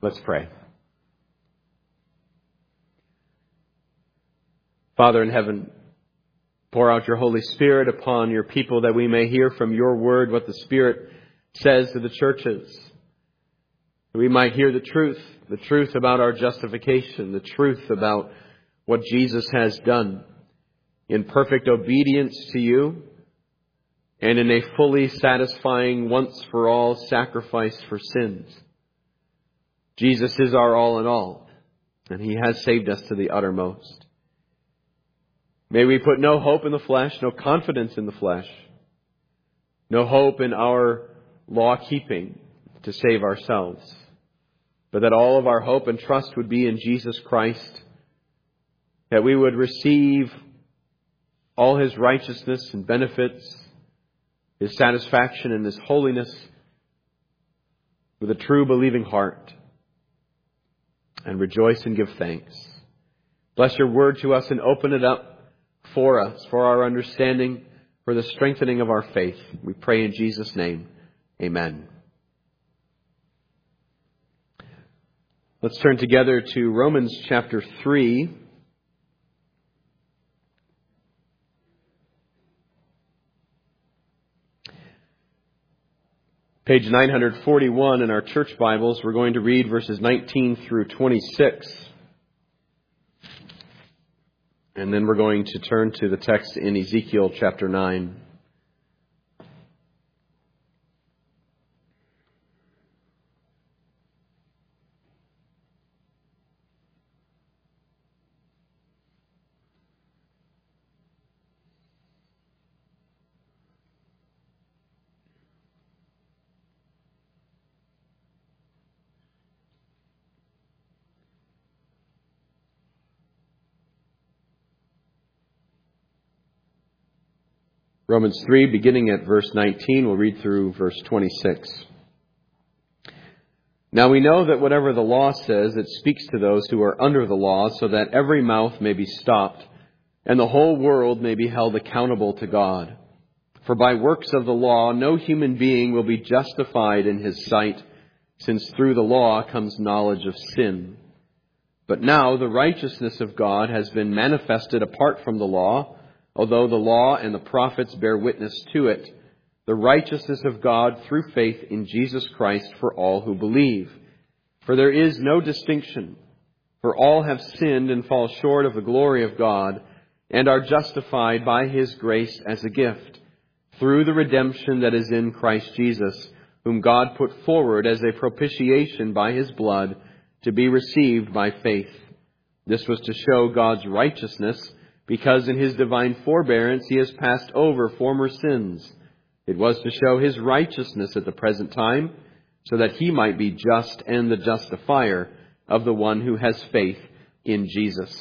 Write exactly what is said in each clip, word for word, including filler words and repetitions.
Let's pray. Father in heaven, pour out your Holy Spirit upon your people that we may hear from your word what the Spirit says to the churches. That we might hear the truth, the truth about our justification, the truth about what Jesus has done in perfect obedience to you and in a fully satisfying once-for-all sacrifice for sins. Jesus is our all in all, and he has saved us to the uttermost. May we put no hope in the flesh, no confidence in the flesh, no hope in our law-keeping to save ourselves, but that all of our hope and trust would be in Jesus Christ, that we would receive all his righteousness and benefits, his satisfaction and his holiness with a true believing heart, and rejoice and give thanks. Bless your word to us and open it up for us, for our understanding, for the strengthening of our faith. We pray in Jesus' name. Amen. Let's turn together to Romans chapter three. Page nine forty-one in our church Bibles. We're going to read verses nineteen through twenty-six. And then we're going to turn to the text in Ezekiel chapter nine. Romans three, beginning at verse nineteen, we'll read through verse twenty-six. Now we know that whatever the law says, it speaks to those who are under the law, so that every mouth may be stopped, and the whole world may be held accountable to God. For by works of the law, no human being will be justified in his sight, since through the law comes knowledge of sin. But now the righteousness of God has been manifested apart from the law, although the law and the prophets bear witness to it, the righteousness of God through faith in Jesus Christ for all who believe. For there is no distinction, for all have sinned and fall short of the glory of God, and are justified by his grace as a gift, through the redemption that is in Christ Jesus, whom God put forward as a propitiation by his blood, to be received by faith. This was to show God's righteousness, because in his divine forbearance he has passed over former sins. It was to show his righteousness at the present time, so that he might be just and the justifier of the one who has faith in Jesus.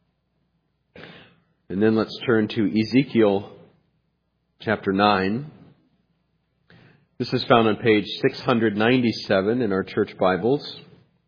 And then let's turn to Ezekiel chapter nine. This is found on page six ninety-seven in our church Bibles.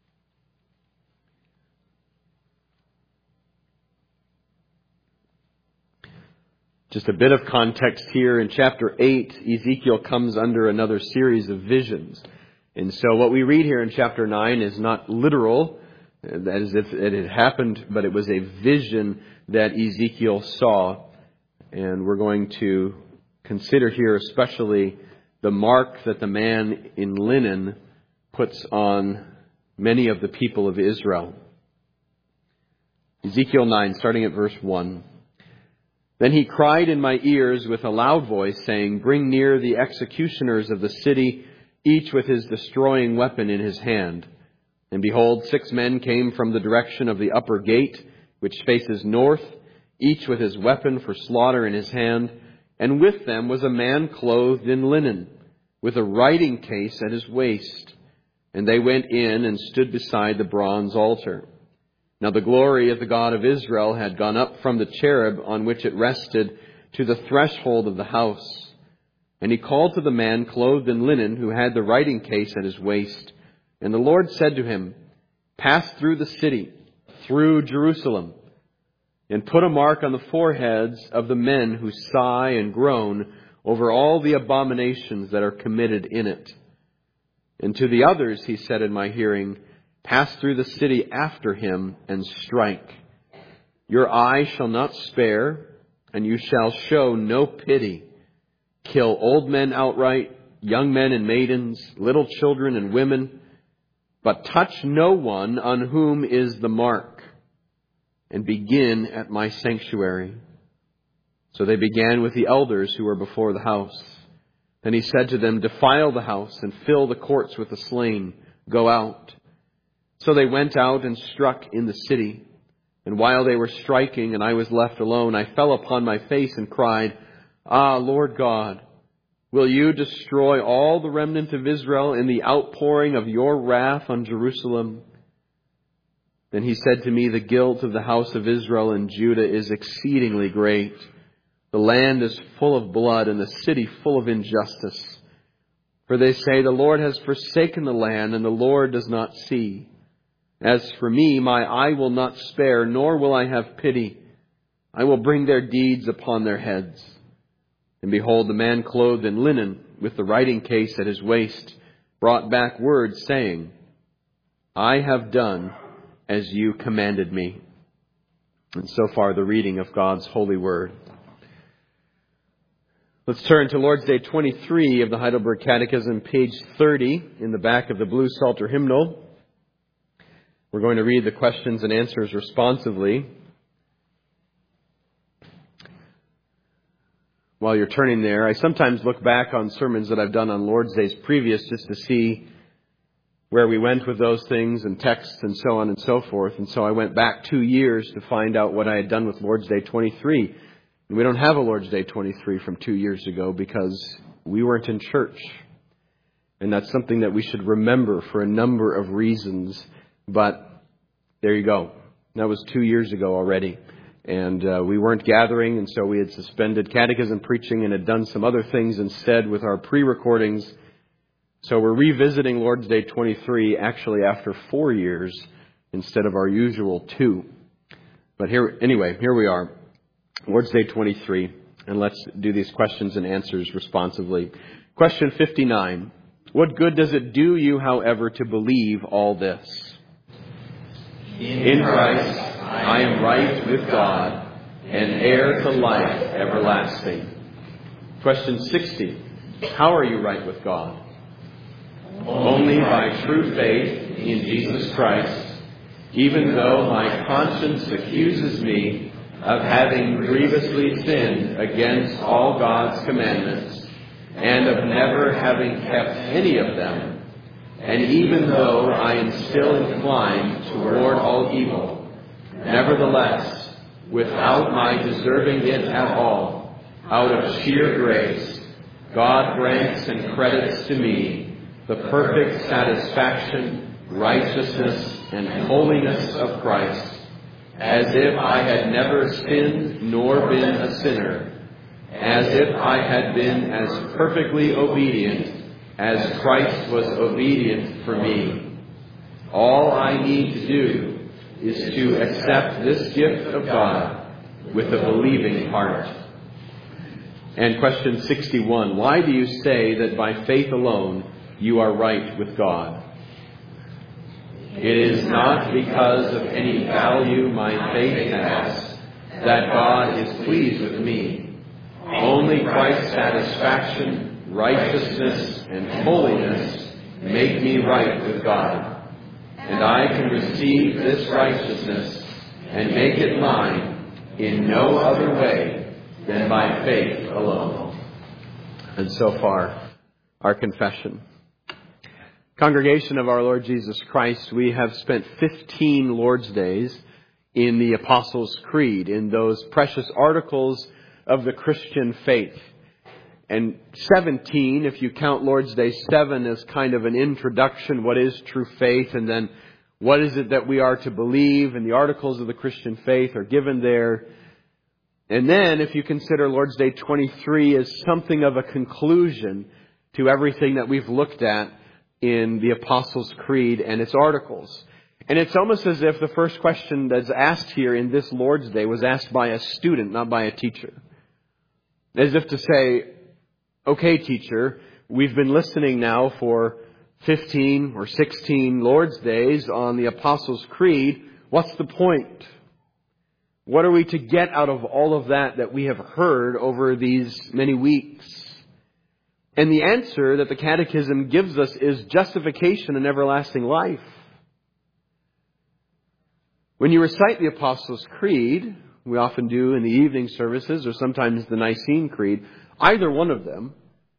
Just a bit of context here. In chapter eight, Ezekiel comes under another series of visions. And so what we read here in chapter nine is not literal, as if it had happened, but it was a vision that Ezekiel saw. And we're going to consider here especially the mark that the man in linen puts on many of the people of Israel. Ezekiel nine, starting at verse one. Then he cried in my ears with a loud voice, saying, Bring near the executioners of the city, each with his destroying weapon in his hand. And behold, six men came from the direction of the upper gate, which faces north, each with his weapon for slaughter in his hand. And with them was a man clothed in linen, with a writing case at his waist. And they went in and stood beside the bronze altar. Now the glory of the God of Israel had gone up from the cherub on which it rested to the threshold of the house. And he called to the man clothed in linen who had the writing case at his waist. And the Lord said to him, Pass through the city, through Jerusalem, and put a mark on the foreheads of the men who sigh and groan over all the abominations that are committed in it. And to the others he said in my hearing, Pass through the city after him and strike. Your eye shall not spare, and you shall show no pity. Kill old men outright, young men and maidens, little children and women, but touch no one on whom is the mark, and begin at my sanctuary." So they began with the elders who were before the house. Then he said to them, "Defile the house and fill the courts with the slain. Go out." So they went out and struck in the city. And while they were striking and I was left alone, I fell upon my face and cried, "Ah, Lord God, will you destroy all the remnant of Israel in the outpouring of your wrath on Jerusalem?" Then he said to me, "The guilt of the house of Israel and Judah is exceedingly great. The land is full of blood and the city full of injustice. For they say, 'The Lord has forsaken the land, and the Lord does not see.' As for me, my eye will not spare, nor will I have pity. I will bring their deeds upon their heads." And behold, the man clothed in linen, with the writing case at his waist, brought back word, saying, "I have done as you commanded me." And so far, the reading of God's holy word. Let's turn to Lord's Day twenty-three of the Heidelberg Catechism, page thirty, in the back of the Blue Psalter hymnal. We're going to read the questions and answers responsively. While you're turning there, I sometimes look back on sermons that I've done on Lord's Days previous just to see where we went with those things and texts and so on and so forth. And so I went back two years to find out what I had done with Lord's Day twenty-three. And we don't have a Lord's Day twenty-three from two years ago because we weren't in church. And that's something that we should remember for a number of reasons. But there you go. That was two years ago already. And uh, we weren't gathering, and so we had suspended catechism preaching and had done some other things instead with our pre-recordings. So we're revisiting Lord's Day twenty-three actually after four years instead of our usual two. But here, anyway, here we are. Lord's Day twenty-three. And let's do these questions and answers responsively. Question fifty-nine. What good does it do you, however, to believe all this? In Christ, I am right with God and heir to life everlasting. Question sixty. How are you right with God? Only by true faith in Jesus Christ, even though my conscience accuses me of having grievously sinned against all God's commandments and of never having kept any of them. And even though I am still inclined toward all evil, nevertheless, without my deserving it at all, out of sheer grace, God grants and credits to me the perfect satisfaction, righteousness, and holiness of Christ, as if I had never sinned nor been a sinner, as if I had been as perfectly obedient as Christ was obedient for me. All I need to do is to accept this gift of God with a believing heart. And question sixty-one, why do you say that by faith alone you are right with God? It is not because of any value my faith has that God is pleased with me. Only Christ's satisfaction, righteousness, and holiness make me right with God. And I can receive this righteousness and make it mine in no other way than by faith alone. And so far, our confession. Congregation of our Lord Jesus Christ, we have spent fifteen Lord's Days in the Apostles' Creed, in those precious articles of the Christian faith. And seventeen, if you count Lord's Day seven as kind of an introduction, what is true faith, and then what is it that we are to believe, and the articles of the Christian faith are given there. And then if you consider Lord's Day twenty-three as something of a conclusion to everything that we've looked at in the Apostles' Creed and its articles. And it's almost as if the first question that's asked here in this Lord's Day was asked by a student, not by a teacher. As if to say, okay, teacher, we've been listening now for fifteen or sixteen Lord's Days on the Apostles' Creed, what's the point? What are we to get out of all of that that we have heard over these many weeks? And the answer that the Catechism gives us is justification and everlasting life. When you recite the Apostles' Creed, we often do in the evening services or sometimes the Nicene Creed, either one of them,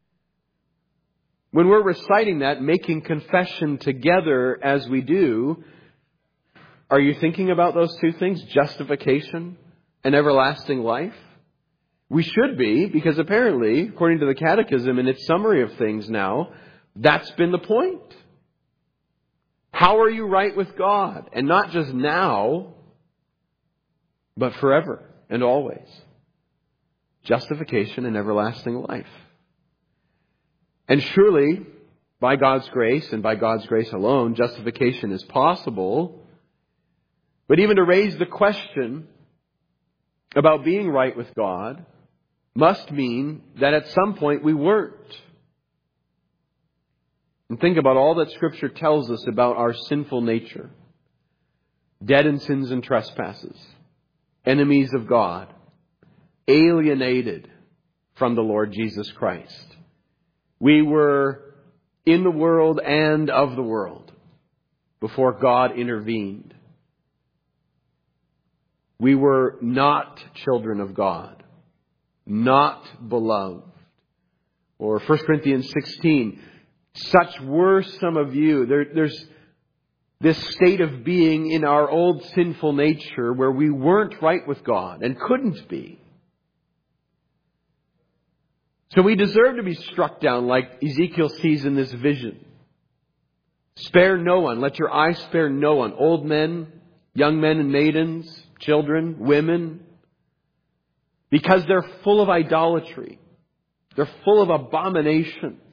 when we're reciting that, making confession together as we do, are you thinking about those two things, justification and everlasting life? We should be, because apparently, according to the Catechism in its summary of things now, that's been the point. How are you right with God? And not just now, but forever and always. Justification and everlasting life. And surely, by God's grace and by God's grace alone, justification is possible. But even to raise the question about being right with God must mean that at some point we weren't. And think about all that Scripture tells us about our sinful nature. Dead in sins and trespasses. Enemies of God. Alienated from the Lord Jesus Christ. We were in the world and of the world before God intervened. We were not children of God, not beloved. Or First Corinthians sixteen, such were some of you. There, there's this state of being in our old sinful nature where we weren't right with God and couldn't be. So we deserve to be struck down like Ezekiel sees in this vision. Spare no one. Let your eyes spare no one. Old men, young men and maidens, children, women. Because they're full of idolatry. They're full of abominations.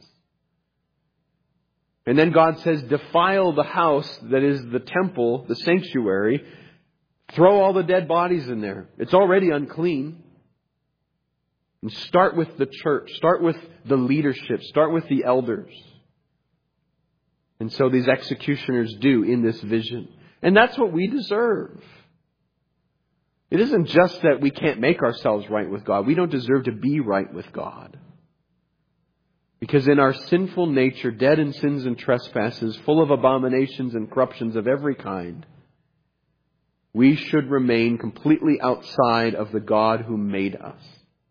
And then God says, defile the house that is the temple, the sanctuary. Throw all the dead bodies in there. It's already unclean. And start with the church. Start with the leadership. Start with the elders. And so these executioners do in this vision. And that's what we deserve. It isn't just that we can't make ourselves right with God. We don't deserve to be right with God. Because in our sinful nature, dead in sins and trespasses, full of abominations and corruptions of every kind, we should remain completely outside of the God who made us.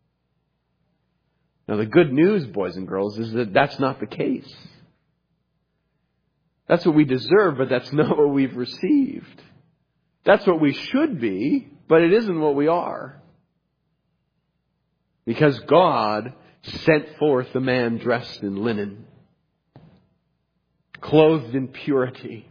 Now, the good news, boys and girls, is that that's not the case. That's what we deserve, but that's not what we've received. That's what we should be, but it isn't what we are. Because God sent forth the man dressed in linen, clothed in purity,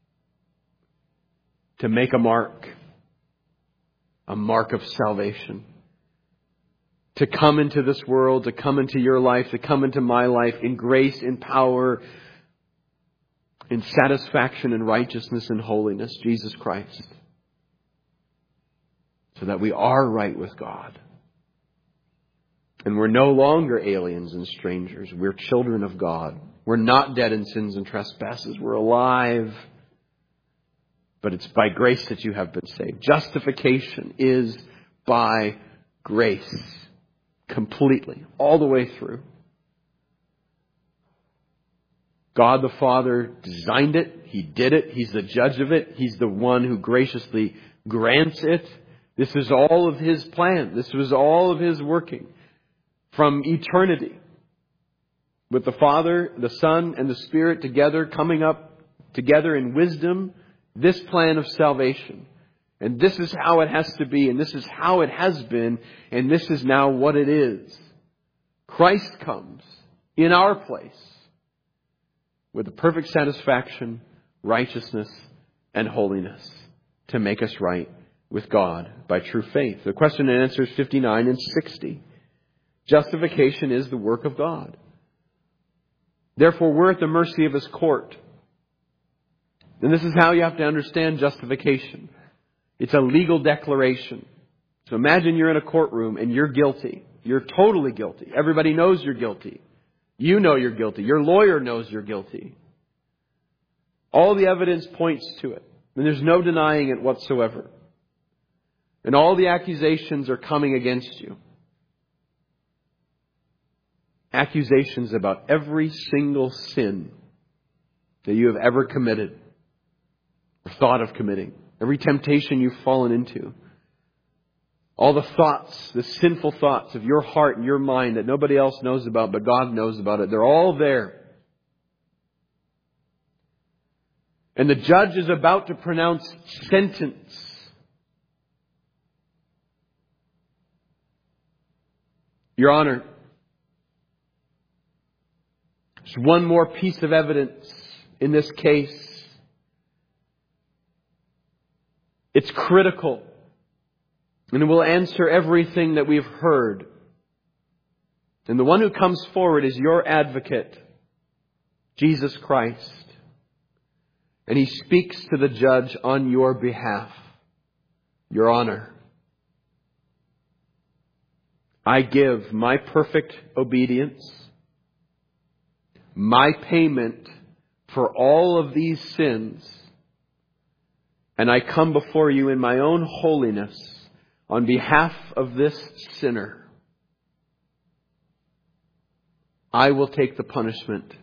to make a mark, a mark of salvation. To come into this world, to come into your life, to come into my life in grace, in power, in satisfaction and righteousness and holiness, Jesus Christ. So that we are right with God. And we're no longer aliens and strangers. We're children of God. We're not dead in sins and trespasses. We're alive. But it's by grace that you have been saved. Justification is by grace. Completely. All the way through. God the Father designed it. He did it. He's the judge of it. He's the one who graciously grants it. This is all of His plan. This was all of His working. From eternity. With the Father, the Son, and the Spirit together, coming up together in wisdom. This plan of salvation. And this is how it has to be. And this is how it has been. And this is now what it is. Christ comes in our place. With the perfect satisfaction, righteousness, and holiness. To make us right with God by true faith. The question and answer is fifty-nine and sixty. Justification is the work of God. Therefore, we're at the mercy of His court. And this is how you have to understand justification. It's a legal declaration. So imagine you're in a courtroom and you're guilty. You're totally guilty. Everybody knows you're guilty. You know you're guilty. Your lawyer knows you're guilty. All the evidence points to it. And there's no denying it whatsoever. And all the accusations are coming against you. Accusations about every single sin that you have ever committed or thought of committing. Every temptation you've fallen into. All the thoughts, the sinful thoughts of your heart and your mind that nobody else knows about, but God knows about it. They're all there. And the judge is about to pronounce sentence. Your Honor, there's one more piece of evidence in this case. It's critical. And it will answer everything that we've heard. And the one who comes forward is your advocate, Jesus Christ. And He speaks to the judge on your behalf. Your Honor, I give my perfect obedience, my payment for all of these sins, and I come before you in my own holiness on behalf of this sinner. I will take the punishment.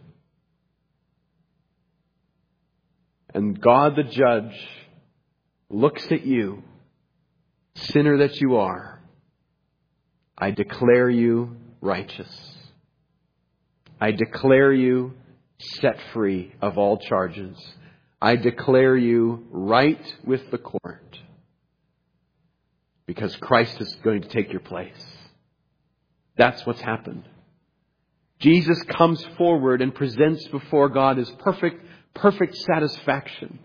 And God the judge looks at you, sinner that you are. I declare you righteous. I declare you set free of all charges. I declare you right with the court. Because Christ is going to take your place. That's what's happened. Jesus comes forward and presents before God His perfect, perfect satisfaction.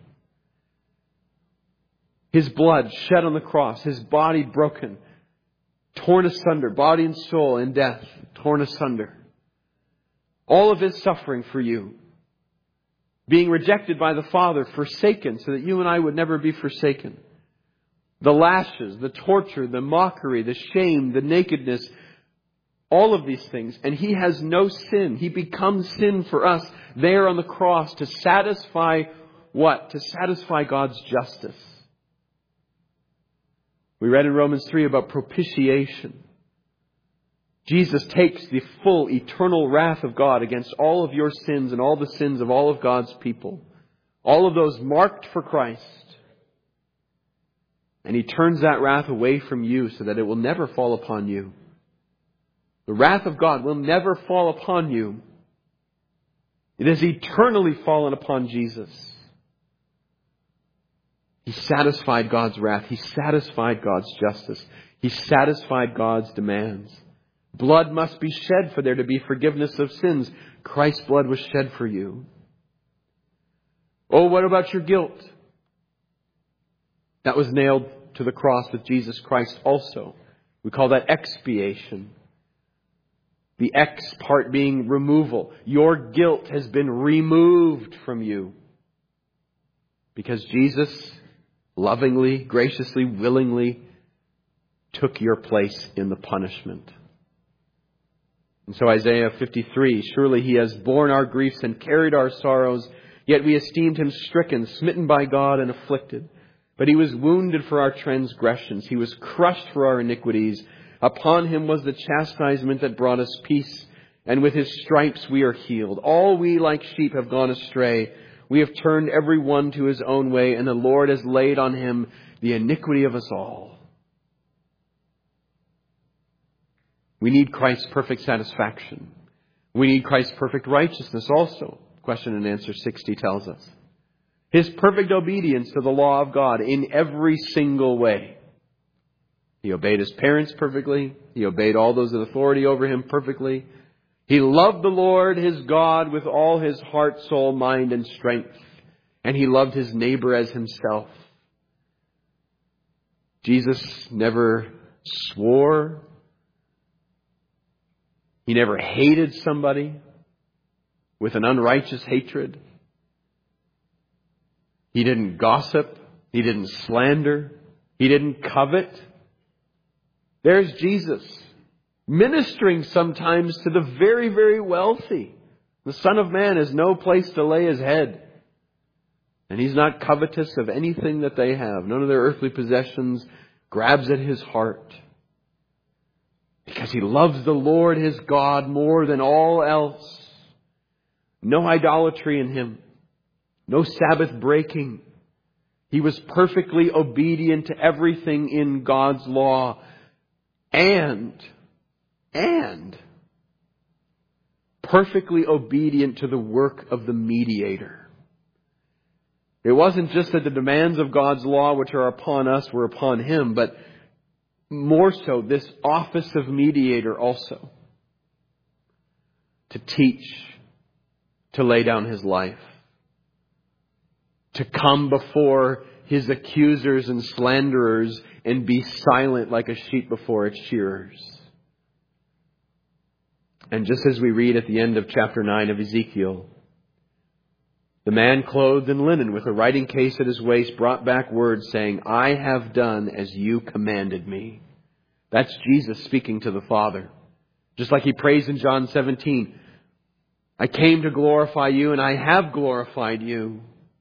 His blood shed on the cross, His body broken, torn asunder, body and soul in death, torn asunder. All of His suffering for you. Being rejected by the Father, forsaken, so that you and I would never be forsaken. The lashes, the torture, the mockery, the shame, the nakedness, all of these things. And He has no sin. He becomes sin for us there on the cross to satisfy what? To satisfy God's justice. We read in Romans three about propitiation. Jesus takes the full eternal wrath of God against all of your sins and all the sins of all of God's people. All of those marked for Christ. And He turns that wrath away from you so that it will never fall upon you. The wrath of God will never fall upon you. It has eternally fallen upon Jesus. He satisfied God's wrath. He satisfied God's justice. He satisfied God's demands. Blood must be shed for there to be forgiveness of sins. Christ's blood was shed for you. Oh, what about your guilt? That was nailed to the cross with Jesus Christ also. We call that expiation. The X part being removal. Your guilt has been removed from you. Because Jesus lovingly, graciously, willingly took your place in the punishment. And so Isaiah fifty-three, surely He has borne our griefs and carried our sorrows, yet we esteemed Him stricken, smitten by God and afflicted. But He was wounded for our transgressions. He was crushed for our iniquities. Upon Him was the chastisement that brought us peace, and with His stripes we are healed. All we like sheep have gone astray. We have turned every one to his own way, and the Lord has laid on Him the iniquity of us all. We need Christ's perfect satisfaction. We need Christ's perfect righteousness also. Question and answer sixty tells us. His perfect obedience to the law of God in every single way. He obeyed His parents perfectly. He obeyed all those in authority over Him perfectly. He loved the Lord his God with all his heart, soul, mind, and strength. And He loved his neighbor as himself. Jesus never swore. He never hated somebody with an unrighteous hatred. He didn't gossip. He didn't slander. He didn't covet. There's Jesus ministering sometimes to the very, very wealthy. The Son of Man has no place to lay His head. And He's not covetous of anything that they have. None of their earthly possessions grabs at His heart. Because He loves the Lord His God more than all else. No idolatry in Him. No Sabbath breaking. He was perfectly obedient to everything in God's law. And, and, perfectly obedient to the work of the mediator. It wasn't just that the demands of God's law which are upon us were upon Him, but more so this office of mediator also. To teach, to lay down His life, to come before His accusers and slanderers and be silent like a sheep before its shearers. And just as we read at the end of chapter nine of Ezekiel, the man clothed in linen with a writing case at his waist brought back word saying, I have done as you commanded me. That's Jesus speaking to the Father. Just like He prays in John seventeen, I came to glorify you and I have glorified you.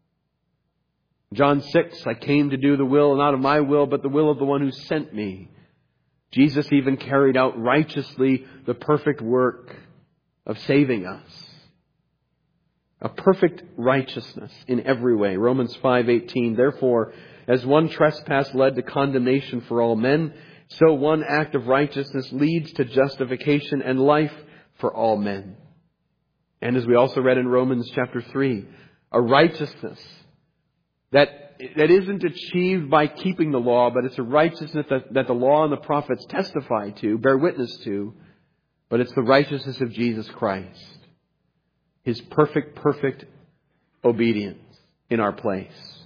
John six, I came to do the will, not of my will, but the will of the one who sent me. Jesus even carried out righteously the perfect work of saving us. A perfect righteousness in every way. Romans five eighteen, therefore, as one trespass led to condemnation for all men, so one act of righteousness leads to justification and life for all men. And as we also read in Romans chapter three, a righteousness that, that isn't achieved by keeping the law, but it's a righteousness that, that the law and the prophets testify to, bear witness to, but it's the righteousness of Jesus Christ. His perfect, perfect obedience in our place.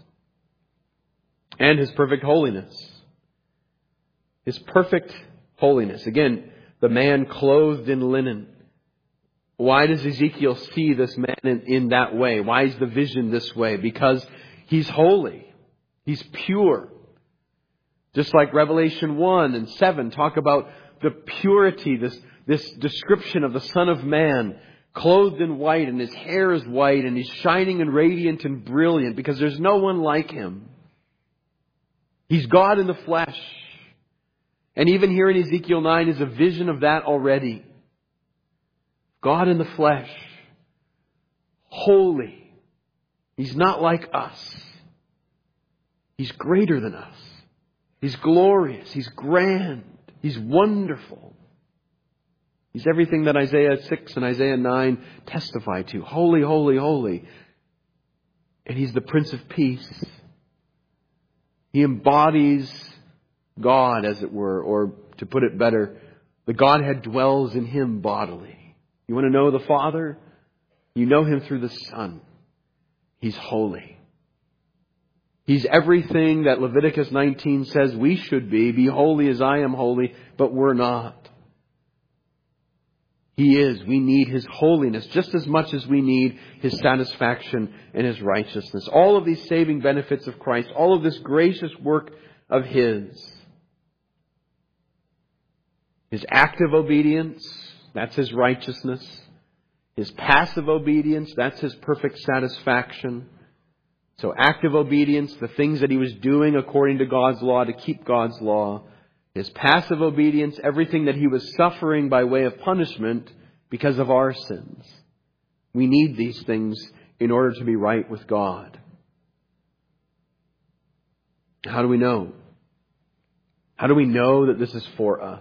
And His perfect holiness. His perfect holiness. Again, the man clothed in linen. Why does Ezekiel see this man in, in that way? Why is the vision this way? Because he's holy. He's pure. Just like Revelation one and seven talk about the purity, this, this description of the Son of Man, clothed in white, and His hair is white, and He's shining and radiant and brilliant because there's no one like Him. He's God in the flesh. And even here in Ezekiel nine is a vision of that already. God in the flesh. Holy. He's not like us. He's greater than us. He's glorious. He's grand. He's wonderful. He's everything that Isaiah six and Isaiah nine testify to. Holy, holy, holy. And He's the Prince of Peace. He embodies God, as it were, or to put it better, the Godhead dwells in Him bodily. You want to know the Father? You know Him through the Son. He's holy. He's everything that Leviticus nineteen says we should be. Be holy as I am holy, but we're not. He is. We need His holiness just as much as we need His satisfaction and His righteousness. All of these saving benefits of Christ, all of this gracious work of His. His active obedience, that's His righteousness. His passive obedience, that's His perfect satisfaction. So active obedience, the things that He was doing according to God's law to keep God's law. His passive obedience, everything that He was suffering by way of punishment because of our sins. We need these things in order to be right with God. How do we know? How do we know that this is for us?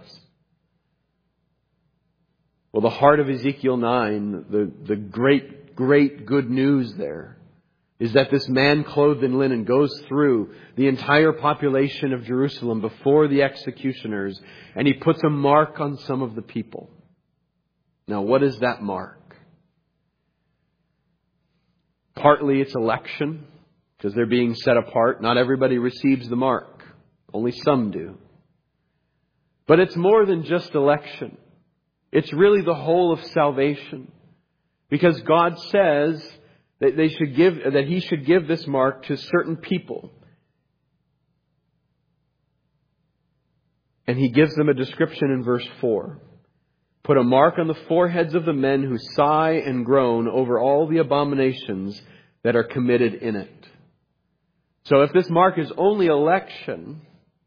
Well, the heart of Ezekiel nine, the, the great, great good news there, is that this man clothed in linen goes through the entire population of Jerusalem before the executioners, and he puts a mark on some of the people. Now, what is that mark? Partly it's election, because they're being set apart. Not everybody receives the mark. Only some do. But it's more than just election. It's really the whole of salvation. Because God says that they should give, that He should give this mark to certain people. And He gives them a description in verse four. Put a mark on the foreheads of the men who sigh and groan over all the abominations that are committed in it. So if this mark is only election,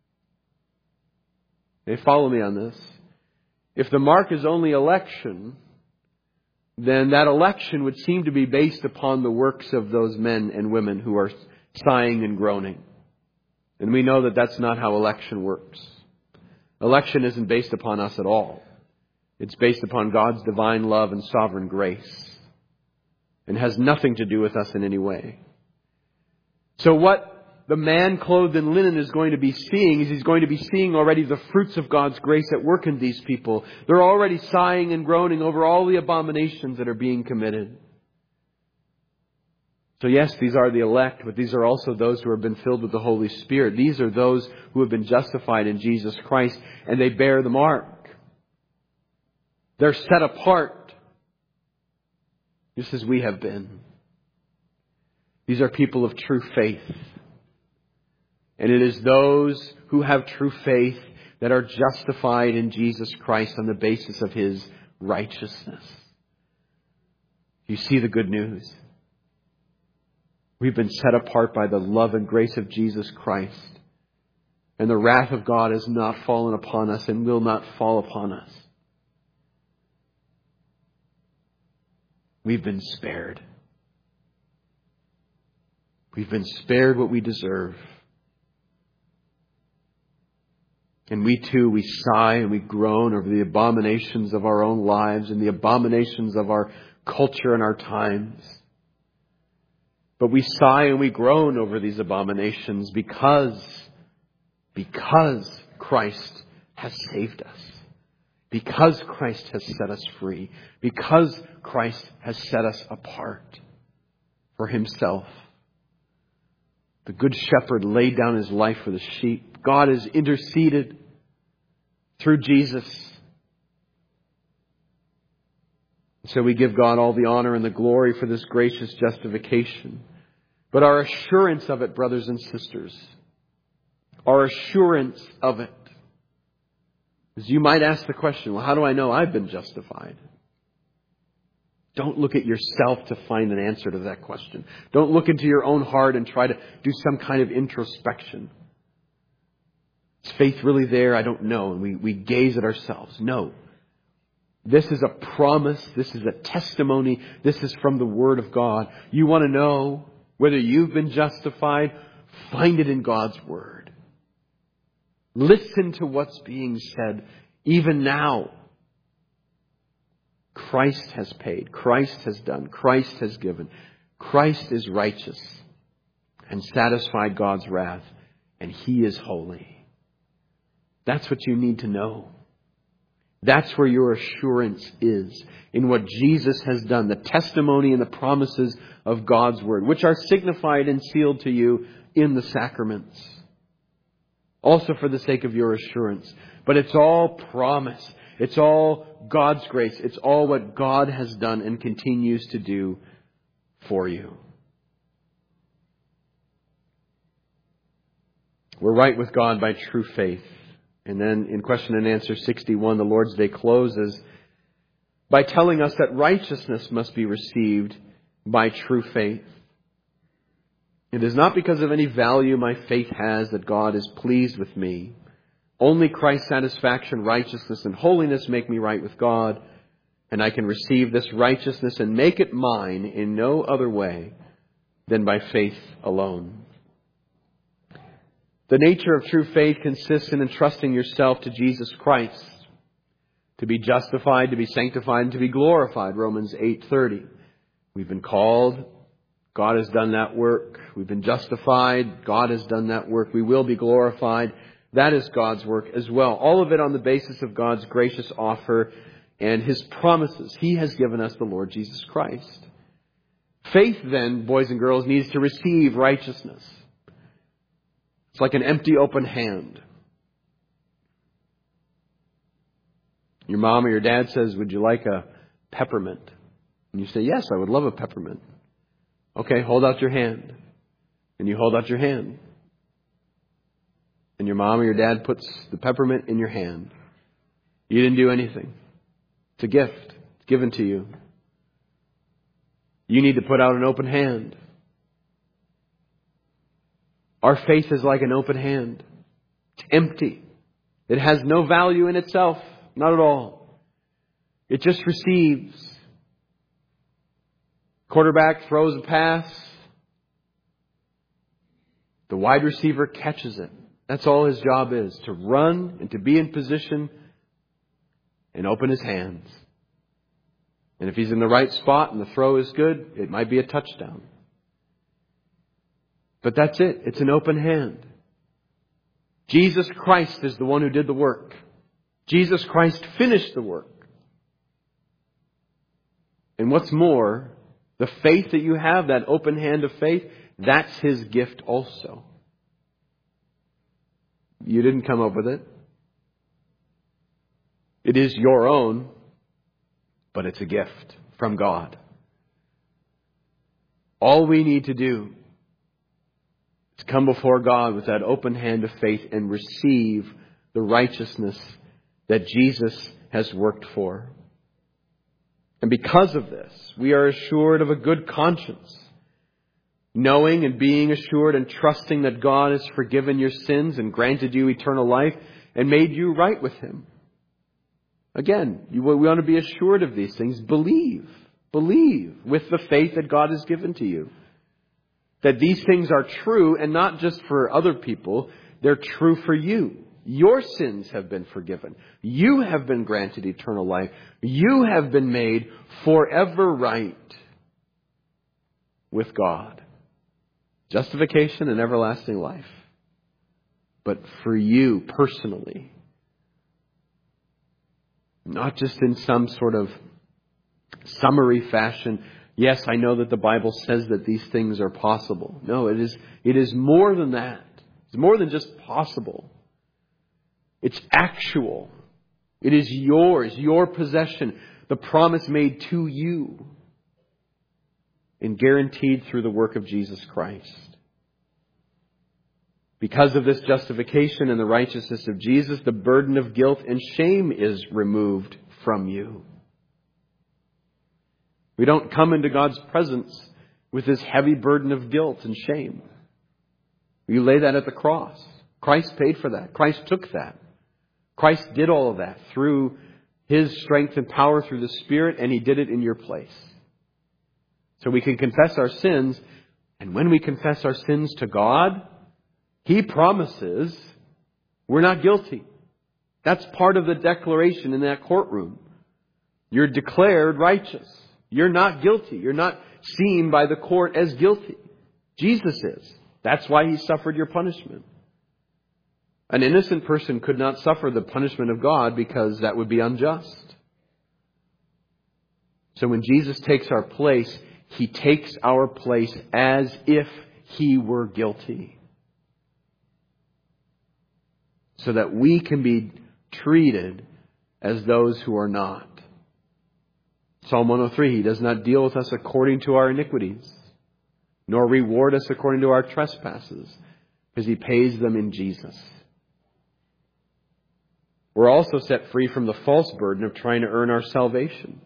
they follow me on this. If the mark is only election, then that election would seem to be based upon the works of those men and women who are sighing and groaning. And we know that that's not how election works. Election isn't based upon us at all. It's based upon God's divine love and sovereign grace, and has nothing to do with us in any way. So what the man clothed in linen is going to be seeing is he's going to be seeing already the fruits of God's grace at work in these people. They're already sighing and groaning over all the abominations that are being committed. So yes, these are the elect, but these are also those who have been filled with the Holy Spirit. These are those who have been justified in Jesus Christ, and they bear the mark. They're set apart, just as we have been. These are people of true faith. And it is those who have true faith that are justified in Jesus Christ on the basis of His righteousness. You see the good news. We've been set apart by the love and grace of Jesus Christ. And the wrath of God has not fallen upon us and will not fall upon us. We've been spared. We've been spared what we deserve. And we too, we sigh and we groan over the abominations of our own lives and the abominations of our culture and our times. But we sigh and we groan over these abominations because, because Christ has saved us. Because Christ has set us free. Because Christ has set us apart for Himself. The Good Shepherd laid down His life for the sheep. God has interceded through Jesus. So we give God all the honor and the glory for this gracious justification. But our assurance of it, brothers and sisters, our assurance of it, is you might ask the question, well, how do I know I've been justified? Don't look at yourself to find an answer to that question. Don't look into your own heart and try to do some kind of introspection. Is faith really there? I don't know. And we, we gaze at ourselves. No. This is a promise. This is a testimony. This is from the Word of God. You want to know whether you've been justified? Find it in God's Word. Listen to what's being said even now. Christ has paid. Christ has done. Christ has given. Christ is righteous and satisfied God's wrath, and He is holy. That's what you need to know. That's where your assurance is, in what Jesus has done, the testimony and the promises of God's Word, which are signified and sealed to you in the sacraments. Also for the sake of your assurance. But it's all promise. It's all God's grace. It's all what God has done and continues to do for you. We're right with God by true faith. And then in question and answer sixty-one, the Lord's Day closes by telling us that righteousness must be received by true faith. It is not because of any value my faith has that God is pleased with me. Only Christ's satisfaction, righteousness, and holiness make me right with God, and I can receive this righteousness and make it mine in no other way than by faith alone. The nature of true faith consists in entrusting yourself to Jesus Christ, to be justified, to be sanctified, and to be glorified. Romans eight thirty. We've been called. God has done that work. We've been justified. God has done that work. We will be glorified. That is God's work as well. All of it on the basis of God's gracious offer and His promises. He has given us the Lord Jesus Christ. Faith then, boys and girls, needs to receive righteousness. It's like an empty, open hand. Your mom or your dad says, would you like a peppermint? And you say, yes, I would love a peppermint. Okay, hold out your hand. And you hold out your hand. And your mom or your dad puts the peppermint in your hand. You didn't do anything. It's a gift. It's given to you. You need to put out an open hand. Our faith is like an open hand. It's empty. It has no value in itself. Not at all. It just receives. Quarterback throws a pass. The wide receiver catches it. That's all his job is. To run and to be in position and open his hands. And if he's in the right spot and the throw is good, it might be a touchdown. But that's it. It's an open hand. Jesus Christ is the one who did the work. Jesus Christ finished the work. And what's more, the faith that you have, that open hand of faith, that's His gift also. You didn't come up with it. It is your own, but it's a gift from God. All we need to do is come before God with that open hand of faith and receive the righteousness that Jesus has worked for. And because of this, we are assured of a good conscience, knowing and being assured and trusting that God has forgiven your sins and granted you eternal life and made you right with Him. Again, you, we want to be assured of these things. Believe. Believe with the faith that God has given to you. That these things are true, and not just for other people. They're true for you. Your sins have been forgiven. You have been granted eternal life. You have been made forever right with God. Justification and everlasting life. But for you personally. Not just in some sort of summary fashion. Yes, I know that the Bible says that these things are possible. No, it is, it is more than that. It's more than just possible. It's actual. It is yours, your possession. The promise made to you. And guaranteed through the work of Jesus Christ. Because of this justification and the righteousness of Jesus, the burden of guilt and shame is removed from you. We don't come into God's presence with this heavy burden of guilt and shame. You lay that at the cross. Christ paid for that. Christ took that. Christ did all of that through His strength and power through the Spirit, and He did it in your place. So we can confess our sins, and when we confess our sins to God, He promises we're not guilty. That's part of the declaration in that courtroom. You're declared righteous. You're not guilty. You're not seen by the court as guilty. Jesus is. That's why He suffered your punishment. An innocent person could not suffer the punishment of God because that would be unjust. So when Jesus takes our place, He takes our place as if He were guilty. So that we can be treated as those who are not. Psalm one oh three, He does not deal with us according to our iniquities, nor reward us according to our trespasses, because He pays them in Jesus. We're also set free from the false burden of trying to earn our salvation.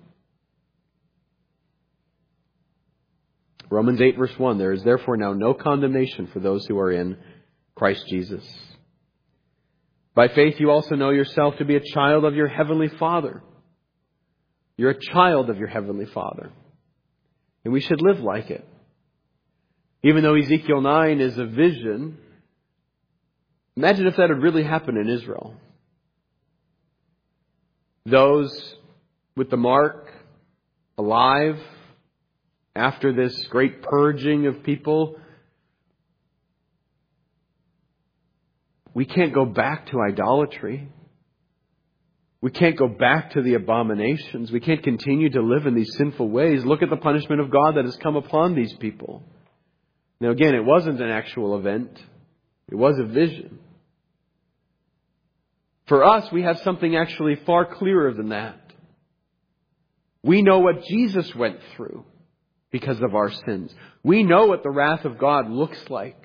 Romans eight verse one, there is therefore now no condemnation for those who are in Christ Jesus. By faith you also know yourself to be a child of your heavenly Father. You're a child of your heavenly Father. And we should live like it. Even though Ezekiel nine is a vision, imagine if that had really happened in Israel. Those with the mark alive after this great purging of people. We can't go back to idolatry. We can't go back to the abominations. We can't continue to live in these sinful ways. Look at the punishment of God that has come upon these people. Now again, it wasn't an actual event. It was a vision. For us, we have something actually far clearer than that. We know what Jesus went through because of our sins. We know what the wrath of God looks like.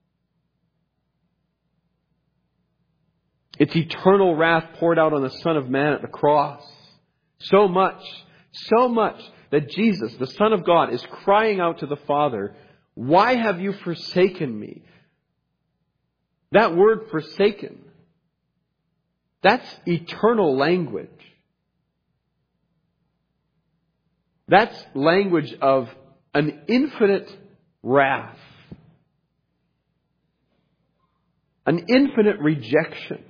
It's eternal wrath poured out on the Son of Man at the cross. So much, so much that Jesus, the Son of God, is crying out to the Father, "Why have you forsaken me? That word forsaken, that's eternal language. That's language of an infinite wrath. An infinite rejection.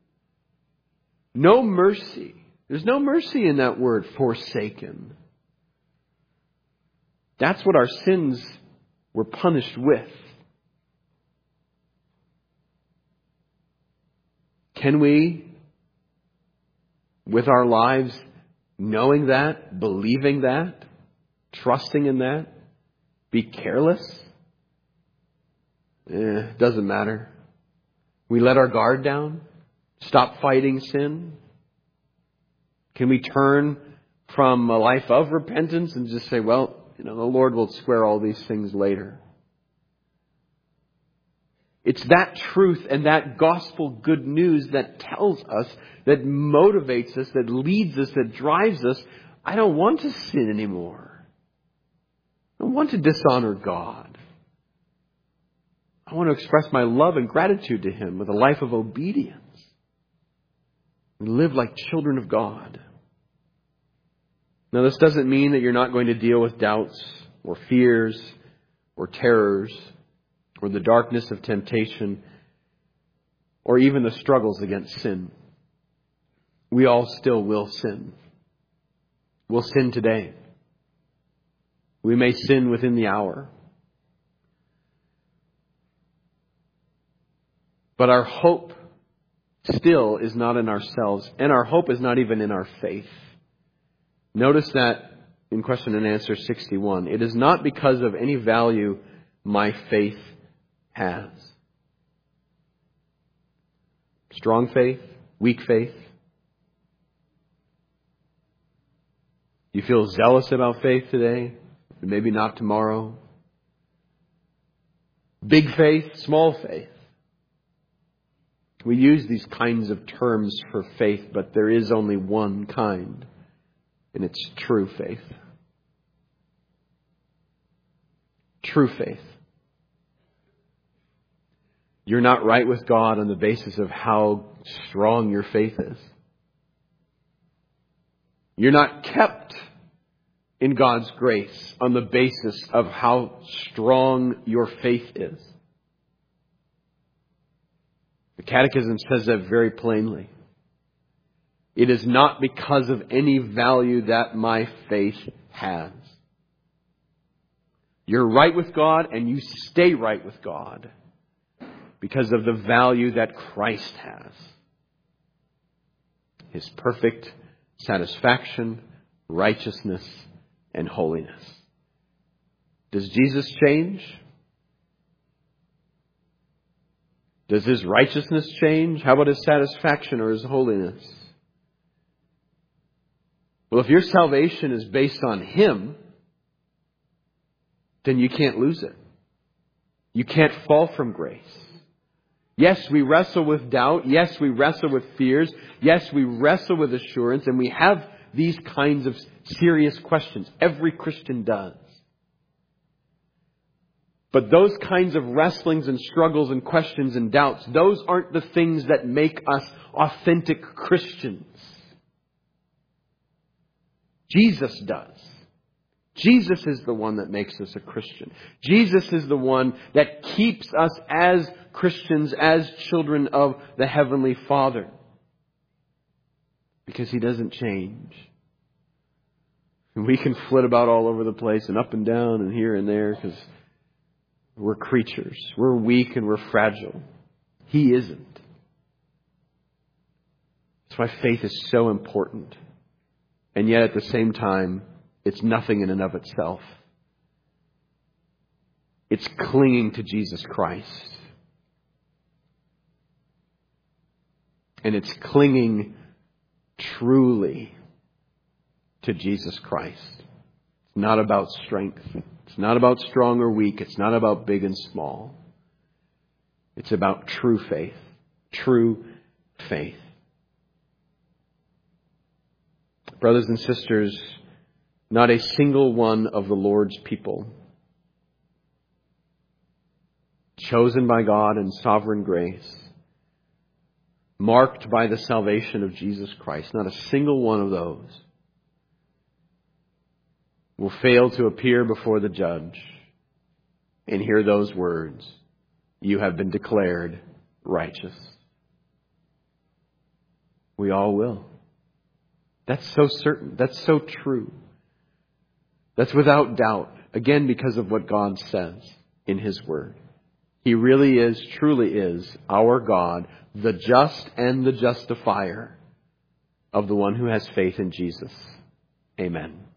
No mercy. There's no mercy in that word, forsaken. That's what our sins were punished with. Can we, with our lives, knowing that, believing that, trusting in that, be careless? Eh, doesn't matter. We let our guard down? Stop fighting sin? Can we turn from a life of repentance and just say, well, you know, the Lord will square all these things later? It's that truth and that gospel good news that tells us, that motivates us, that leads us, that drives us. I don't want to sin anymore. I don't want to dishonor God. I want to express my love and gratitude to Him with a life of obedience. We live like children of God. Now, this doesn't mean that you're not going to deal with doubts or fears or terrors or the darkness of temptation or even the struggles against sin. We all still will sin. We'll sin today. We may sin within the hour. But our hope still is not in ourselves, and our hope is not even in our faith. Notice that in question and answer sixty-one. It is not because of any value my faith has. Strong faith, weak faith. You feel zealous about faith today, maybe not tomorrow. Big faith, small faith. We use these kinds of terms for faith, but there is only one kind, and it's true faith. True faith. You're not right with God on the basis of how strong your faith is. You're not kept in God's grace on the basis of how strong your faith is. The Catechism says that very plainly. It is not because of any value that my faith has. You're right with God and you stay right with God because of the value that Christ has. His perfect satisfaction, righteousness, and holiness. Does Jesus change? Does His righteousness change? How about His satisfaction or His holiness? Well, if your salvation is based on Him, then you can't lose it. You can't fall from grace. Yes, we wrestle with doubt. Yes, we wrestle with fears. Yes, we wrestle with assurance. And we have these kinds of serious questions. Every Christian does. But those kinds of wrestlings and struggles and questions and doubts, those aren't the things that make us authentic Christians. Jesus does. Jesus is the one that makes us a Christian. Jesus is the one that keeps us as Christians, as children of the Heavenly Father. Because He doesn't change. We can flit about all over the place and up and down and here and there because we're creatures. We're weak and we're fragile. He isn't. That's why faith is so important. And yet at the same time, it's nothing in and of itself. It's clinging to Jesus Christ. And it's clinging truly to Jesus Christ. It's not about strength. It's not about strong or weak. It's not about big and small. It's about true faith. True faith. Brothers and sisters, not a single one of the Lord's people chosen by God in sovereign grace, marked by the salvation of Jesus Christ. Not a single one of those will fail to appear before the judge and hear those words, "You have been declared righteous." We all will. That's so certain. That's so true. That's without doubt. Again, because of what God says in His Word. He really is, truly is, our God, the just and the justifier of the one who has faith in Jesus. Amen.